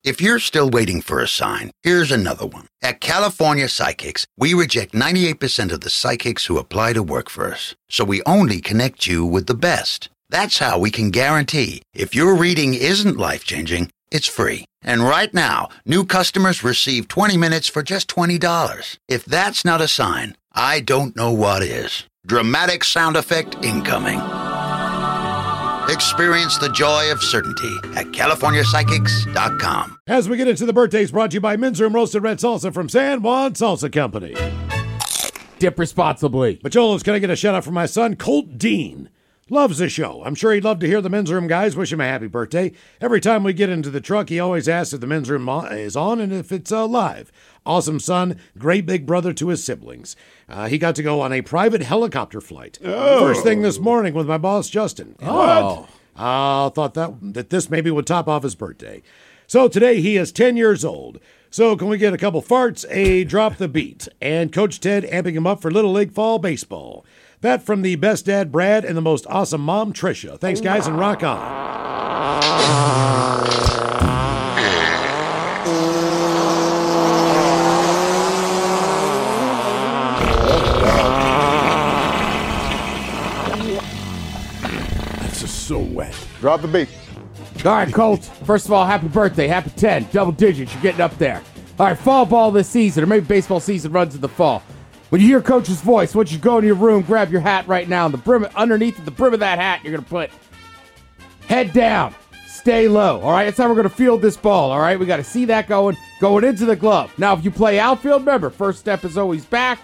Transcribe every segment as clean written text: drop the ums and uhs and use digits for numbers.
If you're still waiting for a sign, here's another one. At California Psychics, we reject 98% of the psychics who apply to work for us. So we only connect you with the best. That's how we can guarantee if your reading isn't life-changing, it's free. And right now, new customers receive 20 minutes for just $20. If that's not a sign, I don't know what is. Dramatic sound effect incoming. Experience the joy of certainty at CaliforniaPsychics.com. As we get into the birthdays, brought to you by Men's Room Roasted Red Salsa from San Juan Salsa Company. Dip responsibly. Macholos, can I get a shout out for my son, Colt Dean? Loves the show. I'm sure he'd love to hear the Men's Room guys wish him a happy birthday. Every time we get into the truck, he always asks if the Men's Room is on and if it's live. Awesome son, great big brother to his siblings. He got to go on a private helicopter flight. First thing this morning with my boss, Justin. Thought that this maybe would top off his birthday. So today he is 10 years old. So can we get a couple farts, a drop the beat, and Coach Ted amping him up for Little League Fall Baseball. That from the best dad, Brad, and the most awesome mom, Tricia. Thanks, guys, and rock on. This is so wet. Drop the beat. All right, Colt. First of all, happy birthday. Happy 10. Double digits. You're getting up there. All right, fall ball this season, or maybe baseball season runs in the fall. When you hear Coach's voice, once you go into your room, grab your hat right now. And the brim, underneath the brim of that hat, you're going to put head down, stay low. All right, that's how we're going to field this ball. All right, we got to see that going into the glove. Now, if you play outfield, remember, first step is always back.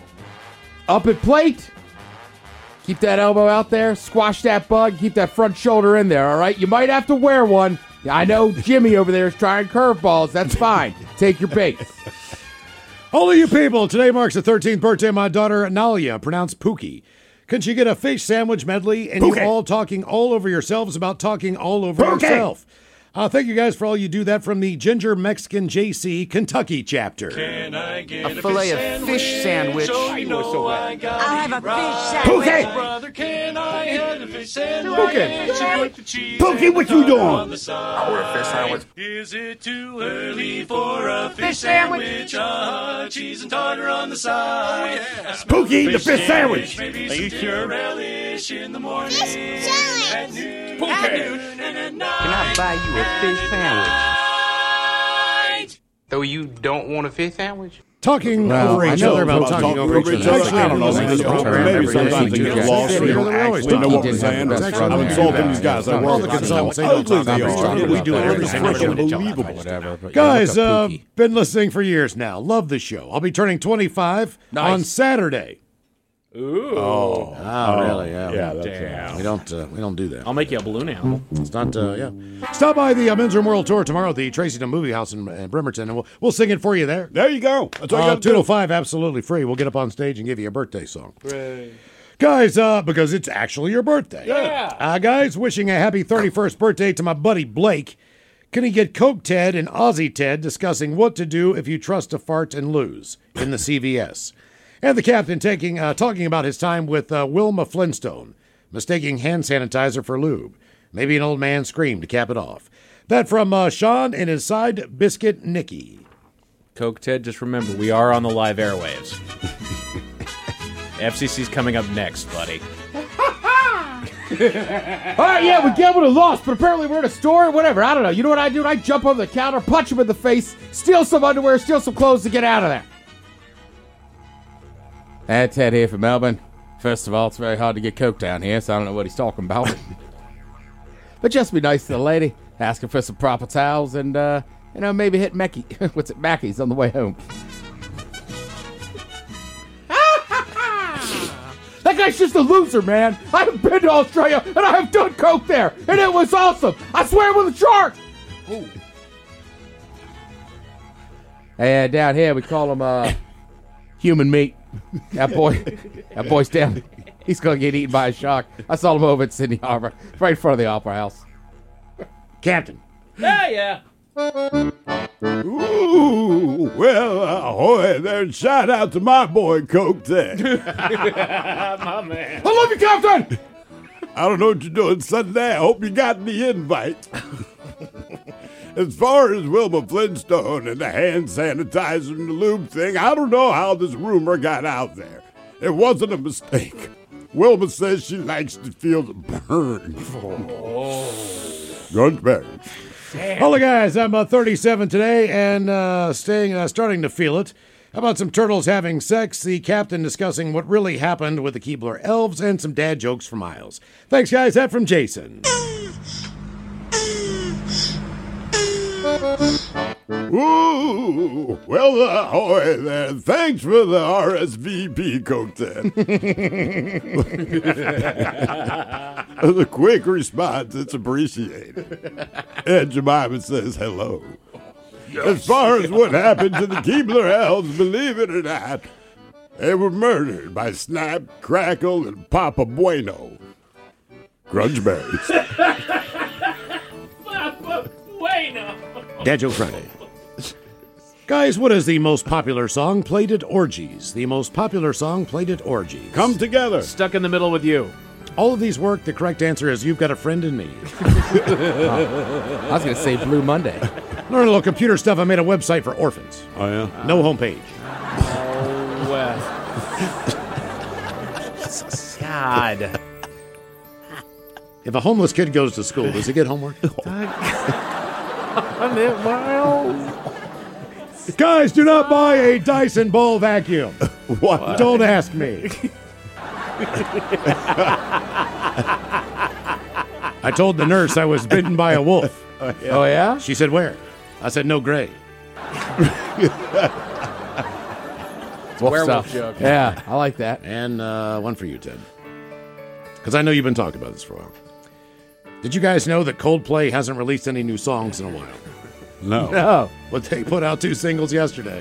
Up at plate. Keep that elbow out there. Squash that bug. Keep that front shoulder in there, all right? You might have to wear one. I know Jimmy over there is trying curveballs. That's fine. Take your bait. Only you people, today marks the 13th birthday of my daughter, Nalia, pronounced Pookie. Can she get a fish sandwich medley and Pookie. you all talking all over yourselves about talking all over yourself? Thank you guys for all you do that from the Ginger Mexican JC Kentucky chapter. Can I get A filet of fish sandwich. So you know so I got I'll have a fish Pookie! sandwich. Brother, can I have a fish sandwich? Pookie! With the cheese Pookie, and what the you butter doing? on the side. I want a fish sandwich. Is it too early for a fish sandwich? sandwich? Cheese and tartar on the side. Pookie, the fish sandwich. Maybe some tuna relish in the morning. Fish sandwich. At noon, Pookie. at noon, and at night. Can I buy you a fish sandwich? Night. Though you don't want a fish sandwich? Talking Well, over I each know other about about talking over each other. Actually, I don't know. Listening to this program Maybe every day. sometimes they get lost. They They don't always actually talk. know what we're It's saying. actually I'm insulting these guys. I All work the with consultants, them. they don't Ugly talk they about are. it. We do it every single Freaking day. unbelievable. Guys, been listening for years now. Love the show. I'll be turning 25 on Saturday. Ooh. Really? Yeah. Yeah, that's We don't do that. I'll make you a balloon animal. It's not. Yeah. Stop by the Men's Room World Tour tomorrow at the Tracyton Movie House in Bremerton, and we'll sing it for you there. There you go. That's all you got to do. 205, absolutely free. We'll get up on stage and give you a birthday song. Guys, because it's actually your birthday. Yeah. Guys, wishing a happy 31st birthday to my buddy Blake. Can he get Coke Ted and Aussie Ted discussing what to do if you trust to fart and lose in the CVS? And the captain talking about his time with Wilma Flintstone, mistaking hand sanitizer for lube. Maybe an old man screamed to cap it off. That from Sean and his side biscuit Nikki. Coke Ted, just remember, we are on the live airwaves. FCC's coming up next, buddy. All right, yeah, we gambled and lost, but apparently we're in a store or whatever. I don't know. You know what I do? I jump over the counter, punch him in the face, steal some underwear, steal some clothes to get out of there. Ted here from Melbourne. First of all, it's very hard to get Coke down here, so I don't know what he's talking about. But just be nice to the lady, ask her for some proper towels, and, maybe hit Mackie. What's it, Mackey's on the way home. That guy's just a loser, man. I have been to Australia, and I have done Coke there, and it was awesome. I swear it was a shark. Ooh. And down here, we call him human meat. That boy's down. He's going to get eaten by a shark. I saw him over at Sydney Harbor, right in front of the Opera House. Captain. Yeah. Ooh, well, ahoy there. Shout out to my boy, Coke Ted. My man. I love you, Captain. I don't know what you're doing Sunday. I hope you got the invite. As far as Wilma Flintstone and the hand sanitizer and the lube thing, I don't know how this rumor got out there. It wasn't a mistake. Wilma says she likes to feel the burn. Grunchberry. Hello, guys. I'm 37 today and starting to feel it. How about some turtles having sex, the captain discussing what really happened with the Keebler elves, and some dad jokes from Miles. Thanks, guys. That from Jason. Ooh, well, ahoy there. Thanks for the RSVP, Cote. The quick response, it's appreciated. And Jemima says hello. As far as what happened to the Keebler elves, believe it or not, they were murdered by Snap, Crackle, and Papa Bueno. Grunchberries. Papa Bueno. Dad Joke Friday. Guys, what is the most popular song played at orgies? The most popular song played at orgies. Come together. Stuck in the middle with you. All of these work. The correct answer is You've Got a Friend in Me. I was going to say Blue Monday. Learn a little computer stuff. I made a website for orphans. Oh, yeah? No homepage. Oh, God. If a homeless kid goes to school, does he get homework? Guys, do not buy a Dyson ball vacuum. What? Don't ask me. I told the nurse I was bitten by a wolf. Oh, yeah? She said, where? I said, no, gray. Werewolf joke. Yeah, I like that. And one for you, Ted. Because I know you've been talking about this for a while. Did you guys know that Coldplay hasn't released any new songs in a while? No. No. But they put out 2 singles yesterday.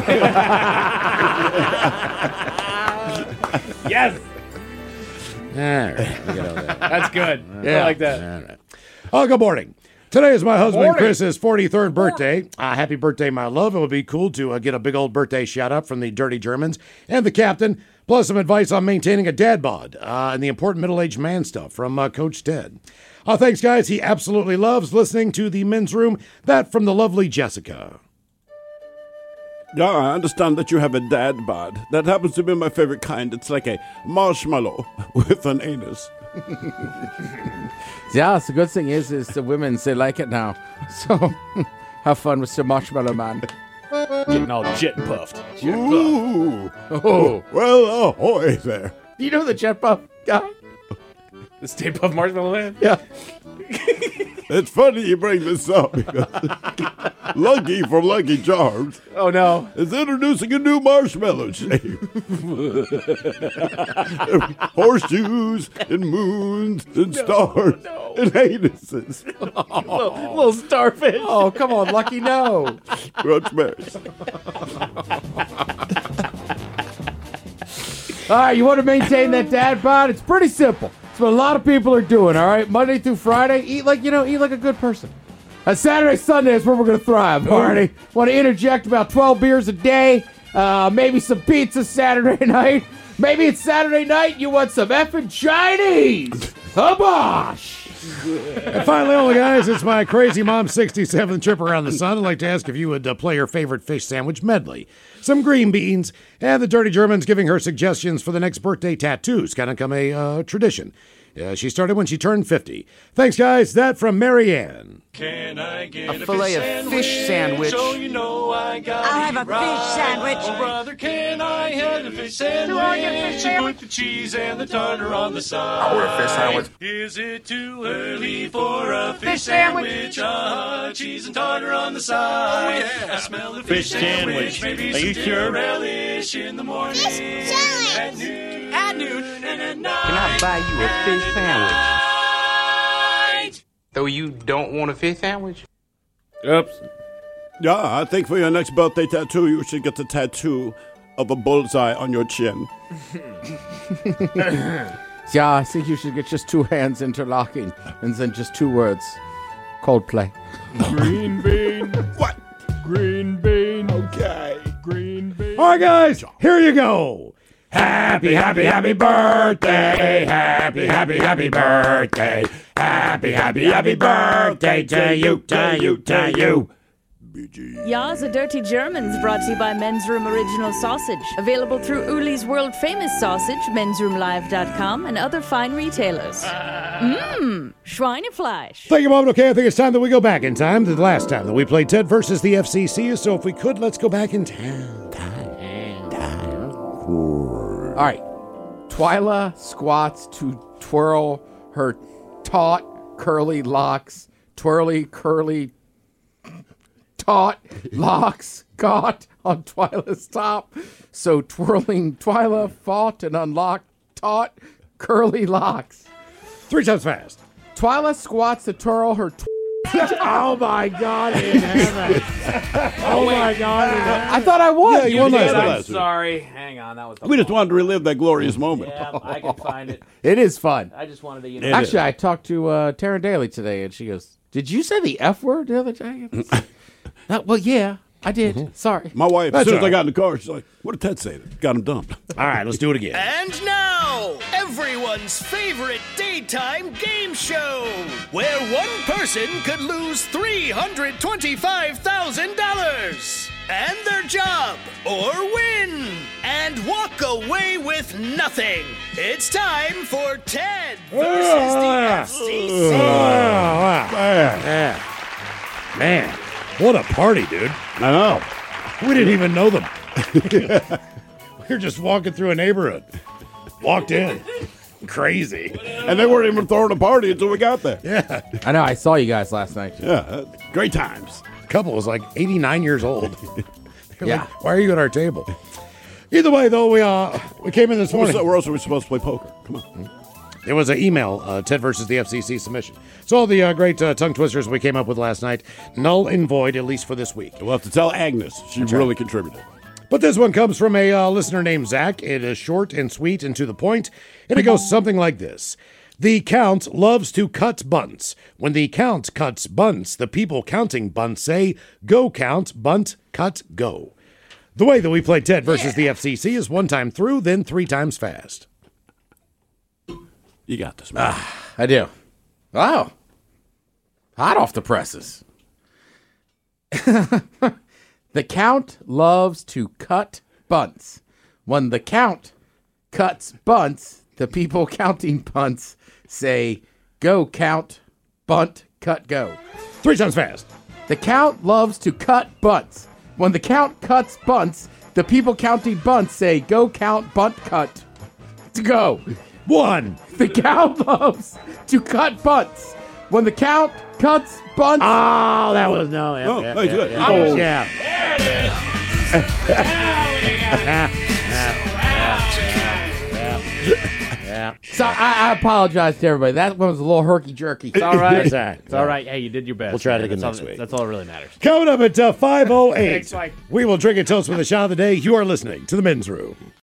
Yes. All right, we get all that. That's good. I like that. All right. Oh, good morning. Today is my husband Chris's 43rd birthday. Happy birthday, my love. It would be cool to get a big old birthday shout out from the Dirty Germans and the captain, plus some advice on maintaining a dad bod and the important middle-aged man stuff from Coach Ted. Thanks, guys. He absolutely loves listening to the men's room. That from the lovely Jessica. Yeah, I understand that you have a dad bod. That happens to be my favorite kind. It's like a marshmallow with an anus. Yeah, the good thing is the women, they like it now. So, have fun with the marshmallow man. Getting all jet puffed. Ooh. Oh. Well, ahoy there. Do you know the jet puff guy? The Stay Puft Marshmallow Man? Yeah. It's funny you bring this up because Lucky from Lucky Charms Oh, no. is introducing a new marshmallow shape. Horseshoes and moons and stars and anuses. Little starfish. Oh, come on, Lucky, no. Grunchberries. All right, you want to maintain that dad bod? It's pretty simple. It's what a lot of people are doing, all right? Monday through Friday, eat like a good person. Saturday, Sunday is where we're going to thrive, Marty. Want to interject about 12 beers a day, maybe some pizza Saturday night. Maybe it's Saturday night, you want some effing Chinese. Habosh! And finally, all the guys, it's my crazy mom's 67th trip around the sun. I'd like to ask if you would play her favorite fish sandwich medley, some green beans, and the Dirty Germans giving her suggestions for the next birthday tattoos. Kind of come a tradition. She started when she turned 50. Thanks, guys. That from Marianne. Can I get A fillet of fish sandwich. So you know I got I'll have a fish sandwich. Oh, brother, can I have a fish sandwich? Do I get a fish sandwich? Put the cheese and the tartar on the side. I want a fish sandwich. Is it too early for a fish sandwich? sandwich? Cheese and tartar on the side. Oh, yeah. I smell the fish sandwich. Maybe Are you some sure? relish in the morning. Fish sandwich. At noon and at night. Can I buy you a fish sandwich? Night. Though you don't want a fish sandwich? Oops. Yeah, I think for your next birthday tattoo, you should get the tattoo of a bullseye on your chin. Yeah, I think you should get just 2 hands interlocking and then just 2 words. Coldplay. Green bean. What? Green bean. Okay. Green bean. All right, guys, here you go. Happy, happy, happy birthday. Happy, happy, happy birthday. Happy, happy, happy birthday to you, to you, to you. Ya's a Dirty Germans brought to you by Men's Room Original Sausage. Available through Uli's World Famous Sausage, mensroomlive.com, and other fine retailers. Schweinefleisch. Thank you, Mom. Okay, I think it's time that we go back in time to the last time that we played Ted versus the FCC. So if we could, let's go back in time. All right. Twyla squats to twirl her taut, curly locks. Twirly, curly, taut locks caught on Twyla's top. So twirling Twyla fought and unlocked taut, curly locks. 3 times fast. Twyla squats to twirl her Oh, my God in heaven. Oh, my God in heaven. I thought I won. Yeah, you won last I'm night. sorry. Hang on. That was the We just fault. wanted to relive that glorious moment. Yeah, I can find it. It is fun. I just wanted to, you It know. Actually, I talked to Tara Daly today, and she goes, "Did you say the F word the other day?" Well, yeah, I did. Sorry. My wife, That's as soon as all I right. got in the car, she's like, what did Ted say? Got him dumped. All right, let's do it again. And now, everyone's favorite daytime game show, where one person could lose $325,000 and their job, or win and walk away with nothing. It's time for Ted versus the FCC. Man, what a party, dude. I know. We didn't even know them. We were just walking through a neighborhood. Walked in. Crazy. And they weren't even throwing a party until we got there. Yeah. I know. I saw you guys last night. Yeah, great times. Couple was like 89 years old. They're Yeah. like, why are you at our table? Either way, though, we came in this morning. Where else are we supposed to play poker? Come on. There was an email, Ted versus the FCC submission. So all the great tongue twisters we came up with last night, null and void, at least for this week. We'll have to tell Agnes. She really contributed. But this one comes from a listener named Zach. It is short and sweet and to the point, and it goes something like this. The Count loves to cut bunts. When the Count cuts bunts, the people counting bunts say, "Go Count, bunt, cut, go." The way that we play Ted versus the FCC is 1 time through, then 3 times fast. You got this, man. I do. Wow. Hot off the presses. The Count loves to cut bunts. When the Count cuts bunts, the people counting bunts say, "Go Count, bunt, cut, go." 3 times fast. The Count loves to cut bunts. When the Count cuts bunts, the people counting bunts say, "Go Count, bunt, cut, to go." 1. The Count loves to cut bunts. When the Count cuts bunts... Oh, that was no. Oh, that's good. Yeah. So I apologize to everybody. That one was a little herky-jerky. It's all right. That's all right. It's all right. Hey, you did your best. We'll try it man. again That's next all, week. That's all that really matters. Coming up at 5:08, Thanks, Mike. we will drink a toast with a shot of the day. You are listening to the Men's Room.